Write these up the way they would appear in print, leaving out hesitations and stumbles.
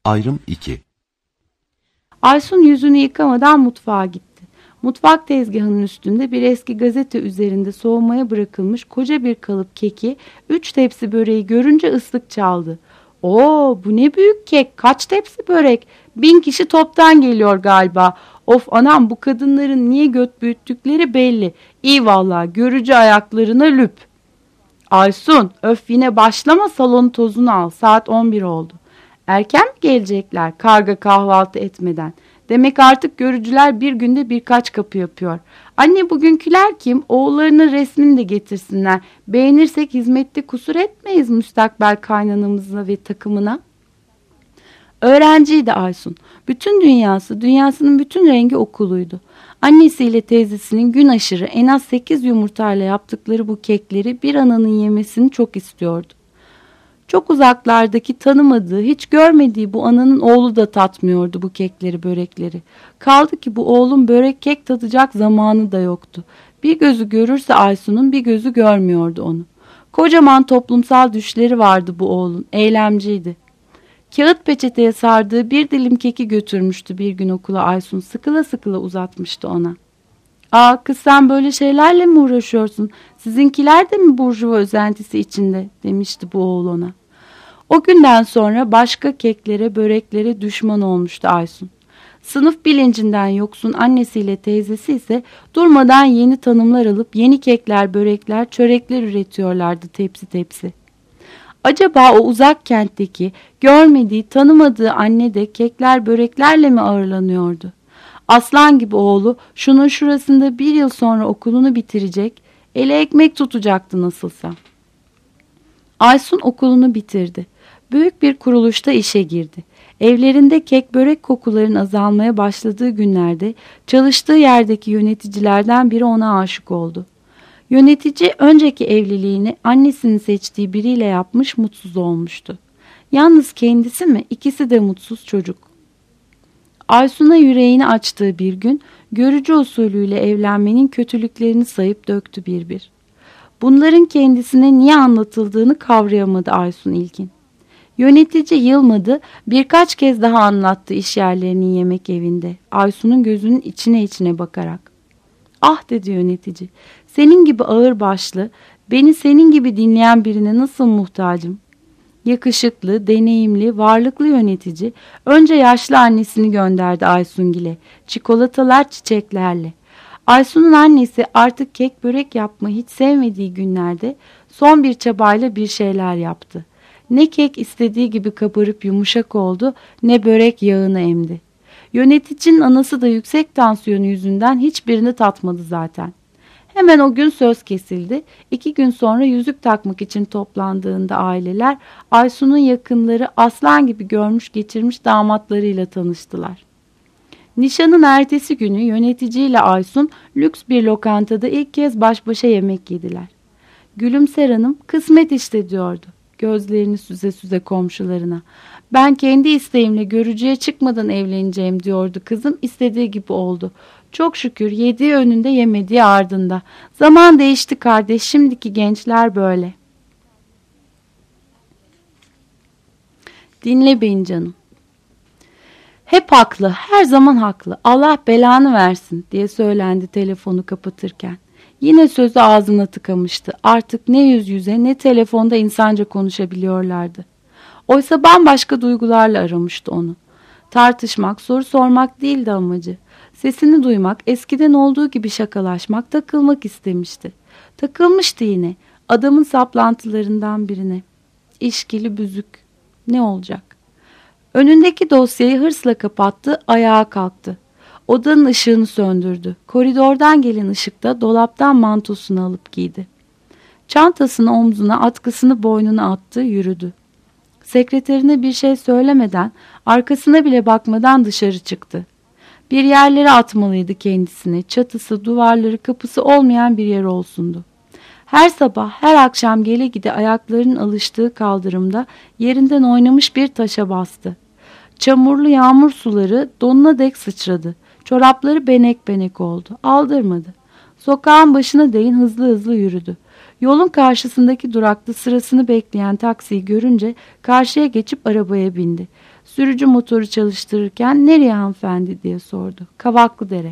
Ayrım 2. Aysun yüzünü yıkamadan mutfağa gitti. Mutfak tezgahının üstünde bir eski gazete üzerinde soğumaya bırakılmış koca bir kalıp keki, 3 tepsi böreği görünce ıslık çaldı. "Oo, bu ne büyük kek, kaç tepsi börek, 1000 kişi toptan geliyor galiba. Of anam, bu kadınların niye göt büyüttükleri belli. İyi vallahi, görücü ayaklarına lüp." "Aysun, öf yine başlama, salonun tozunu al, saat 11 oldu." "Erken mi gelecekler, karga kahvaltı etmeden? Demek artık görücüler bir günde birkaç kapı yapıyor. Anne, bugünküler kim? Oğullarının resmini de getirsinler. Beğenirsek hizmette kusur etmeyiz müstakbel kaynanamızla ve takımına." Öğrenciydi Aysun. Bütün dünyasının bütün rengi okuluydu. Annesiyle teyzesinin gün aşırı en az 8 yumurtayla yaptıkları bu kekleri bir ananın yemesini çok istiyordu. Çok uzaklardaki, tanımadığı, hiç görmediği bu ananın oğlu da tatmıyordu bu kekleri, börekleri. Kaldı ki bu oğlun börek kek tadacak zamanı da yoktu. Bir gözü görürse Aysun'un, bir gözü görmüyordu onu. Kocaman toplumsal düşleri vardı bu oğlun, eylemciydi. Kağıt peçeteye sardığı bir dilim keki götürmüştü bir gün okula Aysun, sıkıla sıkıla uzatmıştı ona. "Aa kız, sen böyle şeylerle mi uğraşıyorsun? Sizinkiler de mi burjuva özentisi içinde?" demişti bu oğul ona. O günden sonra başka keklere, böreklere düşman olmuştu Aysun. Sınıf bilincinden yoksun annesiyle teyzesi ise durmadan yeni tanımlar alıp yeni kekler, börekler, çörekler üretiyorlardı tepsi tepsi. Acaba o uzak kentteki, görmediği, tanımadığı anne de kekler, böreklerle mi ağırlanıyordu? Aslan gibi oğlu şunun şurasında bir yıl sonra okulunu bitirecek, ele ekmek tutacaktı nasılsa. Aysun okulunu bitirdi. Büyük bir kuruluşta işe girdi. Evlerinde kek börek kokuların azalmaya başladığı günlerde çalıştığı yerdeki yöneticilerden biri ona aşık oldu. Yönetici önceki evliliğini annesinin seçtiği biriyle yapmış, mutsuz olmuştu. Yalnız kendisi mi? İkisi de mutsuz çocuk. Aysun'a yüreğini açtığı bir gün görücü usulüyle evlenmenin kötülüklerini sayıp döktü bir bir. Bunların kendisine niye anlatıldığını kavrayamadı Aysun ilkin. Yönetici yılmadı, birkaç kez daha anlattı iş yerlerinin yemek evinde, Aysun'un gözünün içine bakarak. "Ah," dedi yönetici, "senin gibi ağırbaşlı, beni senin gibi dinleyen birine nasıl muhtacım?" Yakışıklı, deneyimli, varlıklı yönetici önce yaşlı annesini gönderdi Aysun'gile, çikolatalar, çiçeklerle. Aysun'un annesi artık kek börek yapmayı hiç sevmediği günlerde son bir çabayla bir şeyler yaptı. Ne kek istediği gibi kabarıp yumuşak oldu, ne börek yağını emdi. Yöneticinin anası da yüksek tansiyonu yüzünden hiçbirini tatmadı zaten. Hemen o gün söz kesildi. 2 gün sonra yüzük takmak için toplandığında aileler, Aysun'un yakınları aslan gibi görmüş geçirmiş damatlarıyla tanıştılar. Nişanın ertesi günü yöneticiyle Aysun lüks bir lokantada ilk kez baş başa yemek yediler. "Gülümser Hanım, kısmet işte," diyordu gözlerini süze süze komşularına. "Ben kendi isteğimle görücüye çıkmadan evleneceğim," diyordu kızım, istediği gibi oldu. "Çok şükür, yediği önünde, yemediği ardında. Zaman değişti kardeş, şimdiki gençler böyle." "Dinle beni canım. Hep haklı, her zaman haklı. Allah belanı versin," diye söylendi telefonu kapatırken. Yine sözü ağzına tıkamıştı. Artık ne yüz yüze ne telefonda insanca konuşabiliyorlardı. Oysa bambaşka duygularla aramıştı onu. Tartışmak, soru sormak değildi amacı. Sesini duymak, eskiden olduğu gibi şakalaşmak, takılmak istemişti. Takılmıştı yine, adamın saplantılarından birine. İşkili büzük. Ne olacak? Önündeki dosyayı hırsla kapattı, ayağa kalktı. Odanın ışığını söndürdü. Koridordan gelen ışıkta dolaptan mantosunu alıp giydi. Çantasını omzuna, atkısını boynuna attı, yürüdü. Sekreterine bir şey söylemeden, arkasına bile bakmadan dışarı çıktı. Bir yerlere atmalıydı kendisini. Çatısı, duvarları, kapısı olmayan bir yer olsundu. Her sabah, her akşam gele gide ayaklarının alıştığı kaldırımda yerinden oynamış bir taşa bastı. Çamurlu yağmur suları donuna dek sıçradı. Çorapları benek benek oldu. Aldırmadı. Sokağın başına değin hızlı hızlı yürüdü. Yolun karşısındaki durakta sırasını bekleyen taksiyi görünce karşıya geçip arabaya bindi. Sürücü motoru çalıştırırken "Nereye hanımefendi?" diye sordu. "Kavaklıdere."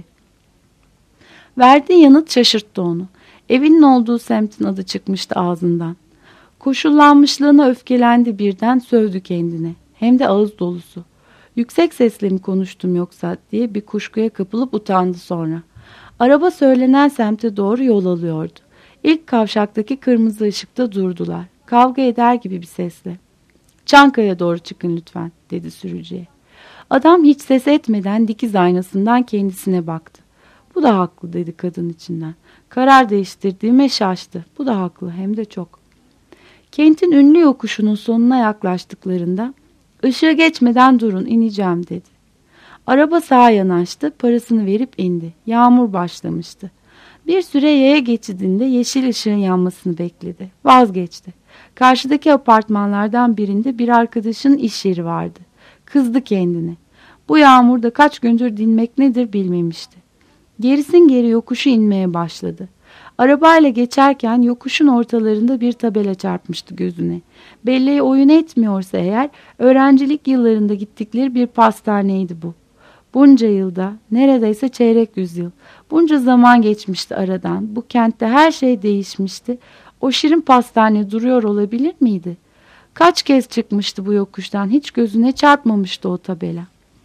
Verdiği yanıt şaşırttı onu. Evinin olduğu semtin adı çıkmıştı ağzından. Koşullanmışlığına öfkelendi, birden sövdü kendine. Hem de ağız dolusu. Yüksek sesle mi konuştum yoksa diye bir kuşkuya kapılıp utandı sonra. Araba söylenen semte doğru yol alıyordu. İlk kavşaktaki kırmızı ışıkta durdular. Kavga eder gibi bir sesle. "Çankaya doğru çıkın lütfen," dedi sürücüye. Adam hiç ses etmeden dikiz aynasından kendisine baktı. "Bu da haklı," dedi kadın içinden. "Karar değiştirdiğime şaştı. Bu da haklı, hem de çok." Kentin ünlü yokuşunun sonuna yaklaştıklarında "Işığı geçmeden durun, ineceğim," dedi. Araba sağa yanaştı, parasını verip indi. Yağmur başlamıştı. Bir süre yaya geçidinde yeşil ışığın yanmasını bekledi. Vazgeçti. Karşıdaki apartmanlardan birinde bir arkadaşın iş yeri vardı. Kızdı kendine. Bu yağmurda kaç gündür dinmek nedir bilmemişti. Gerisin geri yokuşu inmeye başladı. Arabayla geçerken yokuşun ortalarında bir tabela çarpmıştı gözüne. Belleğe oyun etmiyorsa eğer, öğrencilik yıllarında gittikleri bir pastaneydi bu. Bunca yılda, neredeyse çeyrek yüzyıl, bunca zaman geçmişti aradan. Bu kentte her şey değişmişti. O şirin pastane duruyor olabilir miydi? Kaç kez çıkmıştı bu yokuştan, hiç gözüne çarpmamıştı o tabela.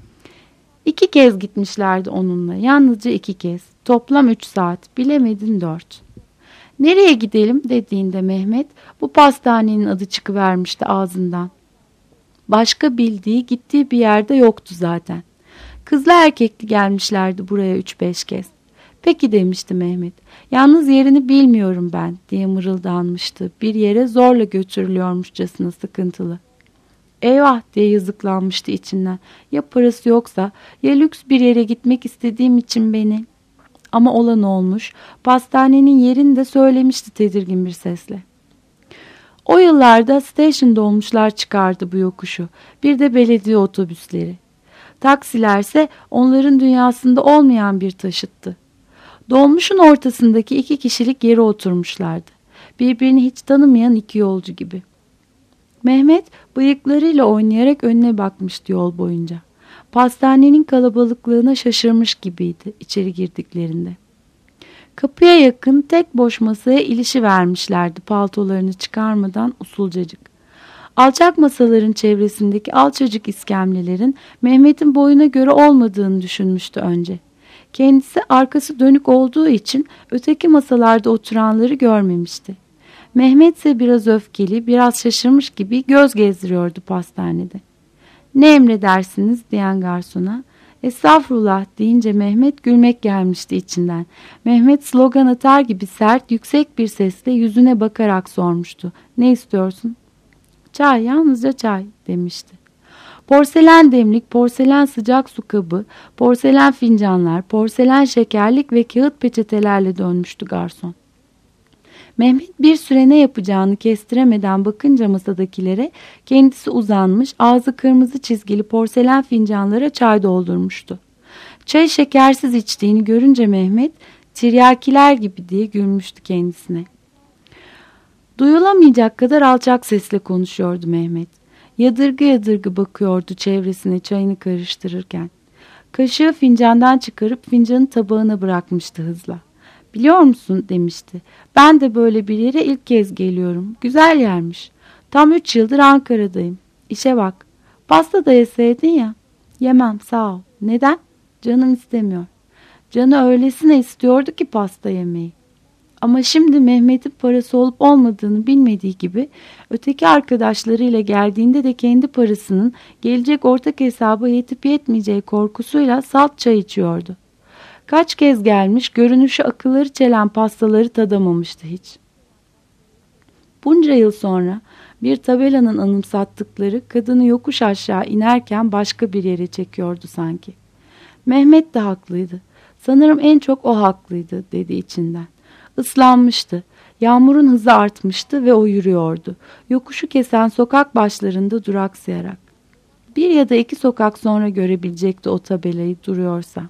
2 kez gitmişlerdi onunla, yalnızca 2 kez. Toplam 3 saat, bilemedin 4. "Nereye gidelim?" dediğinde Mehmet, bu pastanenin adı çıkıvermişti ağzından. Başka bildiği, gittiği bir yerde yoktu zaten. Kızlı erkekli gelmişlerdi buraya 3-5 kez. "Peki," demişti Mehmet. "Yalnız yerini bilmiyorum ben," diye mırıldanmıştı. Bir yere zorla götürülüyormuşçasına sıkıntılı. "Eyvah," diye yazıklanmıştı içinden. "Ya parası yoksa, ya lüks bir yere gitmek istediğim için beni." Ama olan olmuş, pastanenin yerini de söylemişti tedirgin bir sesle. O yıllarda station dolmuşlar çıkardı bu yokuşu. Bir de belediye otobüsleri. Taksilerse onların dünyasında olmayan bir taşıttı. Dolmuşun ortasındaki 2 kişilik yere oturmuşlardı. Birbirini hiç tanımayan 2 yolcu gibi. Mehmet bıyıklarıyla oynayarak önüne bakmıştı yol boyunca. Pastanenin kalabalıklığına şaşırmış gibiydi içeri girdiklerinde. Kapıya yakın tek boş masaya ilişivermişlerdi paltolarını çıkarmadan usulcacık. Alçak masaların çevresindeki alçacık iskemlelerin Mehmet'in boyuna göre olmadığını düşünmüştü önce. Kendisi arkası dönük olduğu için öteki masalarda oturanları görmemişti. Mehmet ise biraz öfkeli, biraz şaşırmış gibi göz gezdiriyordu pastanede. "Ne emredersiniz?" diyen garsona. "Estağfurullah," deyince Mehmet gülmek gelmişti içinden. Mehmet slogan atar gibi sert, yüksek bir sesle yüzüne bakarak sormuştu. "Ne istiyorsun?" "Çay, yalnızca çay," demişti. Porselen demlik, porselen sıcak su kabı, porselen fincanlar, porselen şekerlik ve kağıt peçetelerle dönmüştü garson. Mehmet bir süre ne yapacağını kestiremeden bakınca masadakilere, kendisi uzanmış, ağzı kırmızı çizgili porselen fincanlara çay doldurmuştu. Çay şekersiz içtiğini görünce Mehmet, "Tiryakiler gibi," diye gülmüştü kendisine. Duyulamayacak kadar alçak sesle konuşuyordu Mehmet. Yadırgı yadırgı bakıyordu çevresine çayını karıştırırken. Kaşığı fincandan çıkarıp fincanın tabağına bırakmıştı hızla. "Biliyor musun?" demişti. "Ben de böyle bir yere ilk kez geliyorum. Güzel yermiş. Tam 3 yıldır Ankara'dayım. İşe bak. Pasta da yeseydin ya." "Yemem, sağ ol." "Neden?" "Canım istemiyor." Canı öylesine istiyordu ki pasta yemeyi. Ama şimdi Mehmet'in parası olup olmadığını bilmediği gibi öteki arkadaşlarıyla geldiğinde de kendi parasının gelecek ortak hesaba yetip yetmeyeceği korkusuyla salt çay içiyordu. Kaç kez gelmiş, görünüşü akılları çelen pastaları tadamamıştı hiç. Bunca yıl sonra bir tabelanın anımsattıkları kadını yokuş aşağı inerken başka bir yere çekiyordu sanki. Mehmet de haklıydı. Sanırım en çok o haklıydı, dedi içinden. Islanmıştı. Yağmurun hızı artmıştı ve o yürüyordu. Yokuşu kesen sokak başlarında duraksayarak. 1 ya da 2 sokak sonra görebilecekti o tabelayı duruyorsa.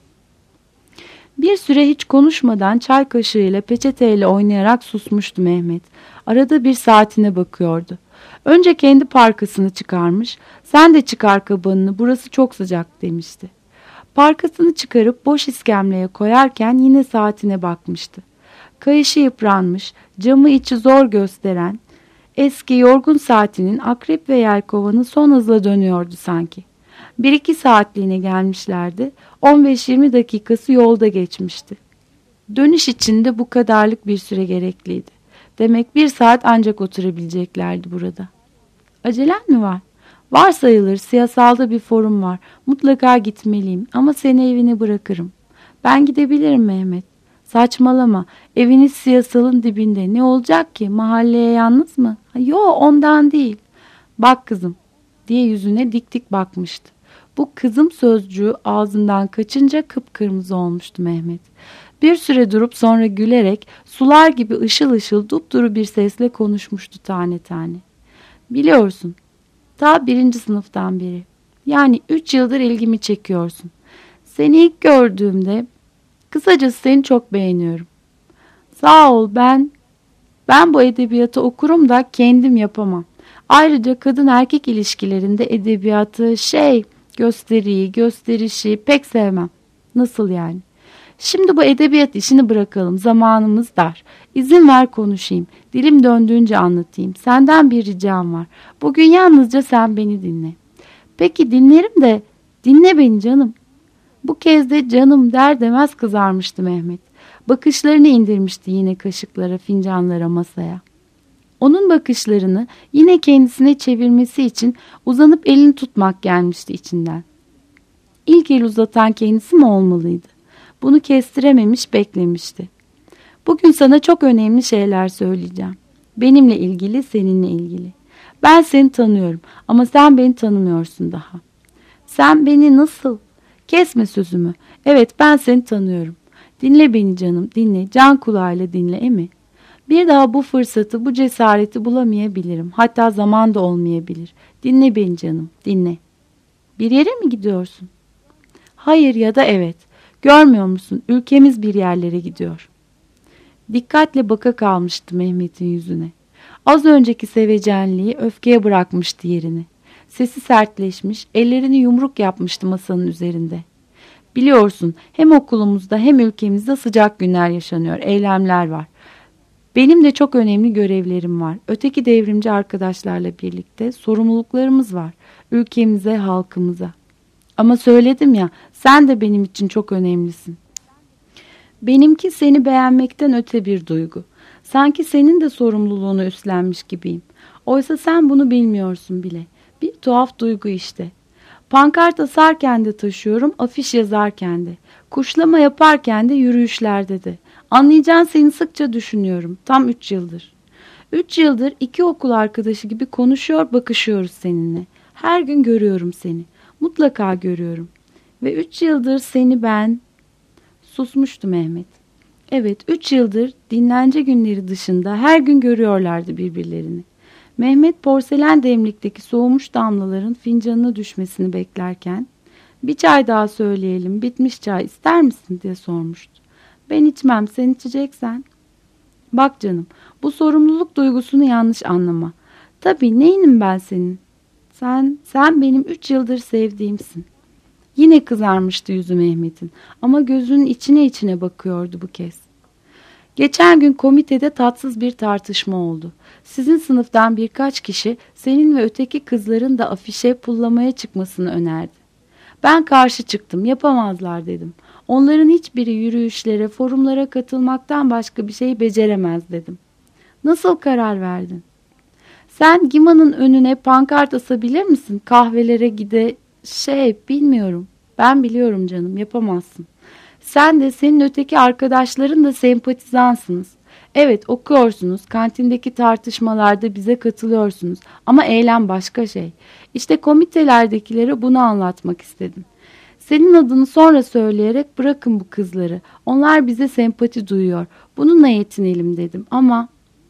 Bir süre hiç konuşmadan çay kaşığıyla peçeteyle oynayarak susmuştu Mehmet. Arada bir saatine bakıyordu. Önce kendi parkasını çıkarmış, sen de çıkar kabanını, burası çok sıcak demişti. Parkasını çıkarıp boş iskemleye koyarken yine saatine bakmıştı. Kayışı yıpranmış, camı içi zor gösteren, eski yorgun saatinin akrep ve yelkovanı son hızla dönüyordu sanki. 1-2 saatliğine gelmişlerdi, 15-20 dakikası yolda geçmişti. Dönüş için de bu kadarlık bir süre gerekliydi. Demek 1 saat ancak oturabileceklerdi burada. Acelen mi var? Var sayılır, siyasalda bir forum var. Mutlaka gitmeliyim ama seni evine bırakırım. Ben gidebilirim Mehmet. Saçmalama, eviniz siyasalın dibinde. Ne olacak ki? Mahalleye yalnız mı? Yo, ondan değil. Bak kızım diye yüzüne dik dik bakmıştı. Bu kızım sözcüğü ağzından kaçınca kıpkırmızı olmuştu Mehmet. Bir süre durup sonra gülerek sular gibi ışıl ışıl dupduru bir sesle konuşmuştu tane tane. Biliyorsun, ta 1. sınıftan beri. Yani 3 yıldır ilgimi çekiyorsun. Seni ilk gördüğümde, kısacası seni çok beğeniyorum. Sağ ol, ben bu edebiyatı okurum da kendim yapamam. Ayrıca kadın erkek ilişkilerinde edebiyatı gösterişi pek sevmem. Nasıl yani? Şimdi bu edebiyat işini bırakalım. Zamanımız dar. İzin ver konuşayım. Dilim döndüğünce anlatayım. Senden bir ricam var. Bugün yalnızca sen beni dinle. Peki dinlerim de dinle beni canım. Bu kez de canım der demez kızarmıştı Mehmet. Bakışlarını indirmişti yine kaşıklara, fincanlara, masaya. Onun bakışlarını yine kendisine çevirmesi için uzanıp elini tutmak gelmişti içinden. İlk el uzatan kendisi mi olmalıydı? Bunu kestirememiş, beklemişti. Bugün sana çok önemli şeyler söyleyeceğim. Benimle ilgili, seninle ilgili. Ben seni tanıyorum ama sen beni tanımıyorsun daha. Sen beni nasıl? Kesme sözümü. Evet, ben seni tanıyorum. Dinle beni canım, dinle. Can kulağıyla dinle, emi. Bir daha bu fırsatı, bu cesareti bulamayabilirim. Hatta zaman da olmayabilir. Dinle beni canım, dinle. Bir yere mi gidiyorsun? Hayır ya da evet. Görmüyor musun? Ülkemiz bir yerlere gidiyor. Dikkatle baka kalmıştı Mehmet'in yüzüne. Az önceki sevecenliği öfkeye bırakmıştı yerini. Sesi sertleşmiş, ellerini yumruk yapmıştı masanın üzerinde. Biliyorsun, hem okulumuzda hem ülkemizde sıcak günler yaşanıyor, eylemler var. Benim de çok önemli görevlerim var. Öteki devrimci arkadaşlarla birlikte sorumluluklarımız var. Ülkemize, halkımıza. Ama söyledim ya, sen de benim için çok önemlisin. Benimki seni beğenmekten öte bir duygu. Sanki senin de sorumluluğunu üstlenmiş gibiyim. Oysa sen bunu bilmiyorsun bile. Bir tuhaf duygu işte. Pankart asarken de taşıyorum, afiş yazarken de. Kuşlama yaparken de, yürüyüşlerde de. Anlayacağın, seni sıkça düşünüyorum. Tam 3 yıldır. 3 yıldır 2 okul arkadaşı gibi konuşuyor, bakışıyoruz seninle. Her gün görüyorum seni. Mutlaka görüyorum. Ve 3 yıldır seni ben... Susmuştu Mehmet. Evet, 3 yıldır dinlence günleri dışında her gün görüyorlardı birbirlerini. Mehmet porselen demlikteki soğumuş damlaların fincanına düşmesini beklerken "Bir çay daha söyleyelim, bitmiş çay ister misin?" diye sormuştu. "Ben içmem, sen içeceksen." "Bak canım, bu sorumluluk duygusunu yanlış anlama. Tabii, neyinim ben senin? Sen benim 3 yıldır sevdiğimsin." Yine kızarmıştı yüzü Mehmet'in ama gözünün içine içine bakıyordu bu kez. "Geçen gün komitede tatsız bir tartışma oldu. Sizin sınıftan birkaç kişi senin ve öteki kızların da afişe pullamaya çıkmasını önerdi. Ben karşı çıktım, yapamazlar dedim. Onların hiçbiri yürüyüşlere, forumlara katılmaktan başka bir şey beceremez dedim." "Nasıl karar verdin?" "Sen Gima'nın önüne pankart asabilir misin? Kahvelere bilmiyorum. Ben biliyorum canım, yapamazsın. Sen de, senin öteki arkadaşların da sempatizansınız. Evet, okuyorsunuz, kantindeki tartışmalarda bize katılıyorsunuz ama eylem başka şey. İşte komitelerdekilere bunu anlatmak istedim. Senin adını sonra söyleyerek bırakın bu kızları. Onlar bize sempati duyuyor. Bununla yetinelim dedim ama..."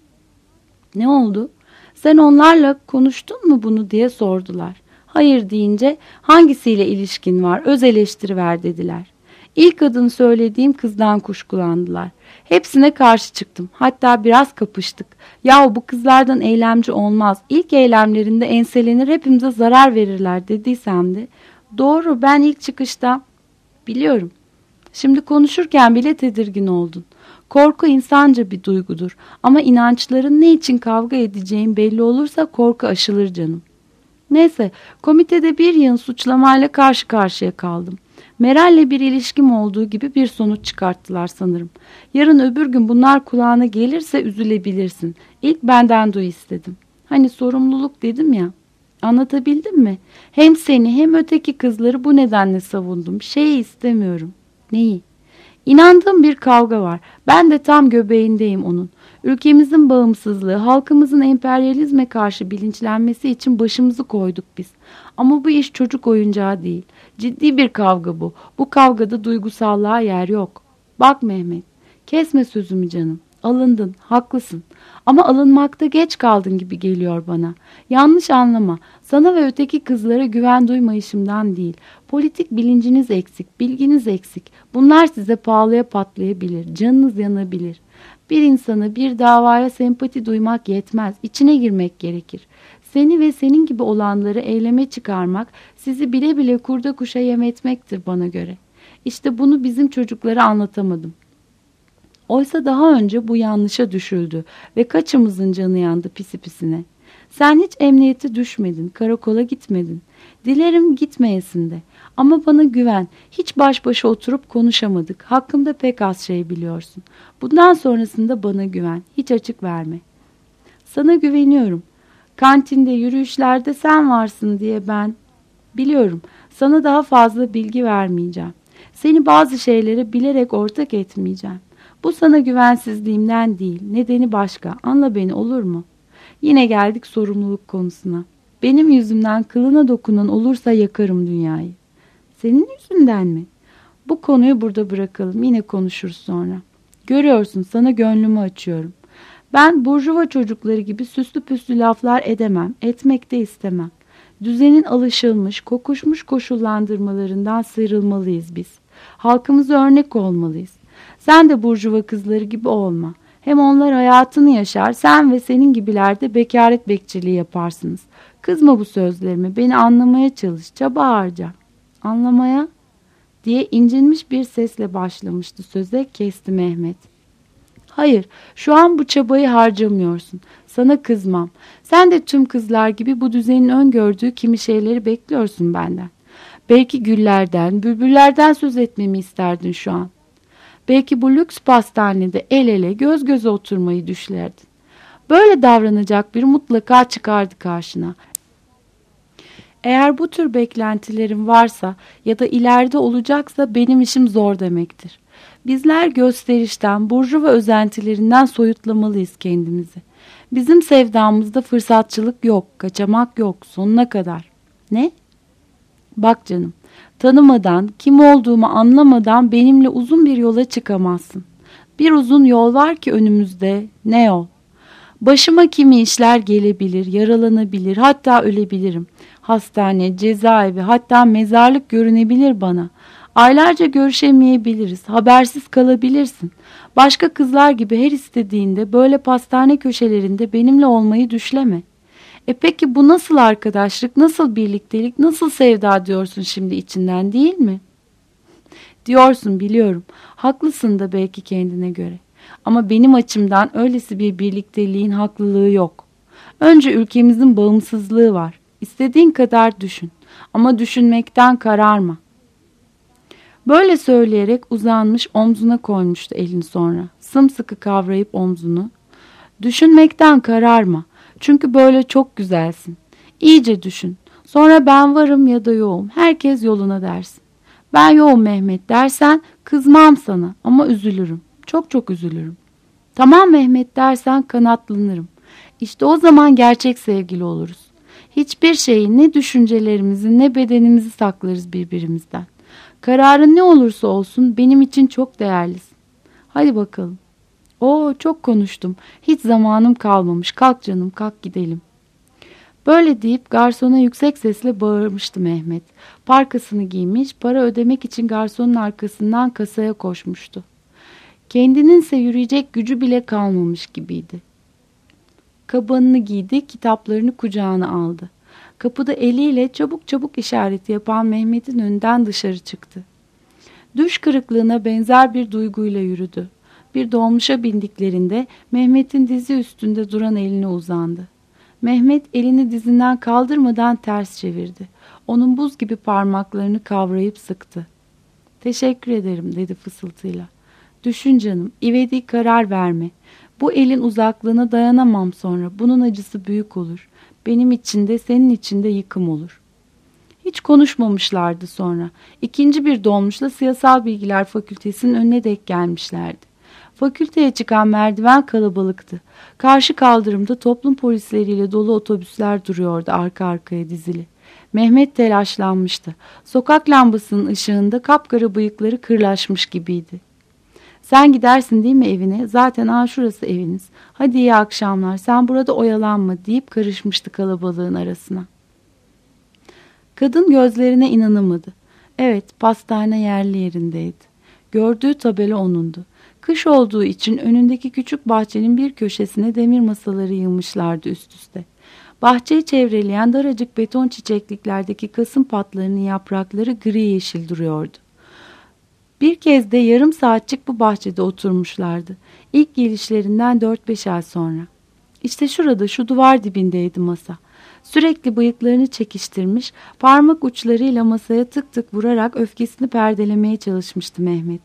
"Ne oldu? Sen onlarla konuştun mu bunu?" diye sordular. Hayır deyince "Hangisiyle ilişkin var? Öz eleştiri ver" dediler. İlk adını söylediğim kızdan kuşkulandılar. Hepsine karşı çıktım. Hatta biraz kapıştık. Yahu bu kızlardan eylemci olmaz. İlk eylemlerinde enselenir, hepimize zarar verirler dediysem de. Doğru, ben ilk çıkışta biliyorum. Şimdi konuşurken bile tedirgin oldun. Korku insanca bir duygudur ama inançların ne için kavga edeceğin belli olursa korku aşılır canım. Neyse, komitede bir yığın suçlamayla karşı karşıya kaldım. Meral'le bir ilişkim olduğu gibi bir sonuç çıkarttılar sanırım. Yarın öbür gün bunlar kulağına gelirse üzülebilirsin. İlk benden duy istedim. Hani sorumluluk dedim ya. Anlatabildim mi? Hem seni hem öteki kızları bu nedenle savundum. Şeyi istemiyorum. Neyi? İnandığım bir kavga var. Ben de tam göbeğindeyim onun. Ülkemizin bağımsızlığı, halkımızın emperyalizme karşı bilinçlenmesi için başımızı koyduk biz. Ama bu iş çocuk oyuncağı değil. Ciddi bir kavga bu. Bu kavgada duygusallığa yer yok. Bak Mehmet, kesme sözümü canım. Alındın, haklısın. Ama alınmakta geç kaldın gibi geliyor bana. Yanlış anlama. Sana ve öteki kızlara güven duymayışımdan değil. Politik bilinciniz eksik, bilginiz eksik. Bunlar size pahalıya patlayabilir, canınız yanabilir. Bir insana, bir davaya sempati duymak yetmez. İçine girmek gerekir. Seni ve senin gibi olanları eyleme çıkarmak, sizi bile bile kurda kuşa yem etmektir bana göre. İşte bunu bizim çocuklara anlatamadım. Oysa daha önce bu yanlışa düşüldü ve kaçımızın canı yandı pisi pisine. Sen hiç emniyete düşmedin, karakola gitmedin. Dilerim gitmeyesin de. Ama bana güven, hiç baş başa oturup konuşamadık. Hakkımda pek az şey biliyorsun. Bundan sonrasında bana güven, hiç açık verme. Sana güveniyorum. Kantinde, yürüyüşlerde sen varsın diye ben biliyorum. Sana daha fazla bilgi vermeyeceğim. Seni bazı şeylere bilerek ortak etmeyeceğim. Bu sana güvensizliğimden değil, nedeni başka. Anla beni, olur mu? Yine geldik sorumluluk konusuna. Benim yüzümden kılına dokunan olursa yakarım dünyayı. Senin yüzünden mi? Bu konuyu burada bırakalım. Yine konuşuruz sonra. Görüyorsun, sana gönlümü açıyorum. Ben burjuva çocukları gibi süslü püslü laflar edemem, etmek de istemem. Düzenin alışılmış, kokuşmuş koşullandırmalarından sıyrılmalıyız biz. Halkımıza örnek olmalıyız. Sen de burjuva kızları gibi olma. Hem onlar hayatını yaşar, sen ve senin gibiler de bekaret bekçiliği yaparsınız. Kızma bu sözlerime, beni anlamaya çalış, çaba harca. Anlamaya diye incinmiş bir sesle başlamıştı söze, kesti Mehmet. Hayır, şu an bu çabayı harcamıyorsun. Sana kızmam. Sen de tüm kızlar gibi bu düzenin öngördüğü kimi şeyleri bekliyorsun benden. Belki güllerden, bülbüllerden söz etmemi isterdin şu an. Belki bu lüks pastanede el ele göz göze oturmayı düşlerdin. Böyle davranacak biri mutlaka çıkardı karşına. Eğer bu tür beklentilerin varsa ya da ileride olacaksa benim işim zor demektir. Bizler gösterişten, burjuva özentilerinden soyutlamalıyız kendimizi. Bizim sevdamızda fırsatçılık yok, kaçamak yok, sonuna kadar. Ne? Bak canım, tanımadan, kim olduğumu anlamadan benimle uzun bir yola çıkamazsın. Bir uzun yol var ki önümüzde, ne yol? Başıma kimi işler gelebilir, yaralanabilir, hatta ölebilirim. Hastane, cezaevi, hatta mezarlık görünebilir bana. Aylarca görüşemeyebiliriz, habersiz kalabilirsin. Başka kızlar gibi her istediğinde böyle pastane köşelerinde benimle olmayı düşleme. Peki bu nasıl arkadaşlık, nasıl birliktelik, nasıl sevda diyorsun şimdi içinden, değil mi? Diyorsun, biliyorum. Haklısın da belki kendine göre. Ama benim açımdan öylesi bir birlikteliğin haklılığı yok. Önce ülkemizin bağımsızlığı var. İstediğin kadar düşün. Ama düşünmekten kararma. Böyle söyleyerek uzanmış, omzuna koymuştu elini sonra. Sımsıkı kavrayıp omzunu. Düşünmekten kararma. Çünkü böyle çok güzelsin. İyice düşün. Sonra ben varım ya da yoğum. Herkes yoluna dersin. Ben yoğum Mehmet dersen kızmam sana ama üzülürüm. Çok çok üzülürüm. Tamam Mehmet dersen kanatlanırım. İşte o zaman gerçek sevgili oluruz. Hiçbir şeyi, ne düşüncelerimizi ne bedenimizi saklarız birbirimizden. Kararın ne olursa olsun benim için çok değerlisin. Hadi bakalım. Oo, çok konuştum. Hiç zamanım kalmamış. Kalk canım, kalk gidelim. Böyle deyip garsona yüksek sesle bağırmıştı Mehmet. Parkasını giymiş, para ödemek için garsonun arkasından kasaya koşmuştu. Kendininse yürüyecek gücü bile kalmamış gibiydi. Kabanını giydi, kitaplarını kucağına aldı. Kapıda eliyle çabuk çabuk işareti yapan Mehmet'in önünden dışarı çıktı. Düş kırıklığına benzer bir duyguyla yürüdü. Bir dolmuşa bindiklerinde Mehmet'in dizi üstünde duran eline uzandı. Mehmet elini dizinden kaldırmadan ters çevirdi. Onun buz gibi parmaklarını kavrayıp sıktı. "Teşekkür ederim," dedi fısıltıyla. "Düşün canım, ivedi karar verme. Bu elin uzaklığına dayanamam sonra. Bunun acısı büyük olur. Benim için de senin için de yıkım olur." Hiç konuşmamışlardı sonra. İkinci bir dolmuşla Siyasal Bilgiler Fakültesi'nin önüne dek gelmişlerdi. Fakülteye çıkan merdiven kalabalıktı. Karşı kaldırımda toplum polisleriyle dolu otobüsler duruyordu arka arkaya dizili. Mehmet telaşlanmıştı. Sokak lambasının ışığında kapkara bıyıkları kırlaşmış gibiydi. "Sen gidersin değil mi evine? Zaten şurası eviniz. Hadi iyi akşamlar. Sen burada oyalanma," deyip karışmıştı kalabalığın arasına. Kadın gözlerine inanamadı. Evet, pastane yerli yerindeydi. Gördüğü tabela onundu. Kış olduğu için önündeki küçük bahçenin bir köşesine demir masaları yığmışlardı üst üste. Bahçeyi çevreleyen daracık beton çiçekliklerdeki kasım patlarının yaprakları gri yeşil duruyordu. Bir kez de yarım saatçik bu bahçede oturmuşlardı. İlk gelişlerinden 4-5 ay sonra. İşte şurada, şu duvar dibindeydi masa. Sürekli bıyıklarını çekiştirmiş, parmak uçlarıyla masaya tık tık vurarak öfkesini perdelemeye çalışmıştı Mehmet.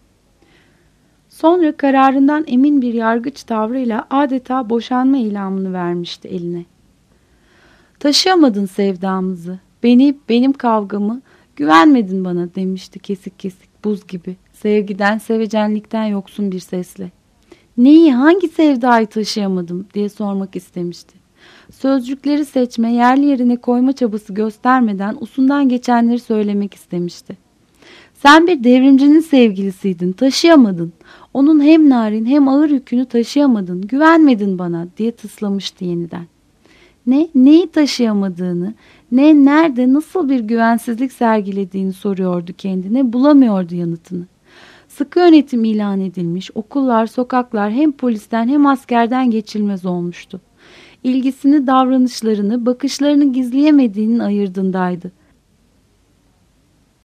Sonra kararından emin bir yargıç tavrıyla adeta boşanma ilamını vermişti eline. "Taşıyamadın sevdamızı, benim kavgamı, güvenmedin bana," demişti kesik kesik, buz gibi, sevgiden, sevecenlikten yoksun bir sesle. "Neyi, hangi sevdayı taşıyamadım?" diye sormak istemişti. Sözcükleri seçme, yerli yerine koyma çabası göstermeden usundan geçenleri söylemek istemişti. "Sen bir devrimcinin sevgilisiydin, taşıyamadın. Onun hem narin hem ağır yükünü taşıyamadın, güvenmedin bana," diye tıslamıştı yeniden. Neyi taşıyamadığını, nerede, nasıl bir güvensizlik sergilediğini soruyordu kendine, bulamıyordu yanıtını. Sıkı yönetim ilan edilmiş, okullar, sokaklar hem polisten hem askerden geçilmez olmuştu. İlgisini, davranışlarını, bakışlarını gizleyemediğinin ayırdındaydı.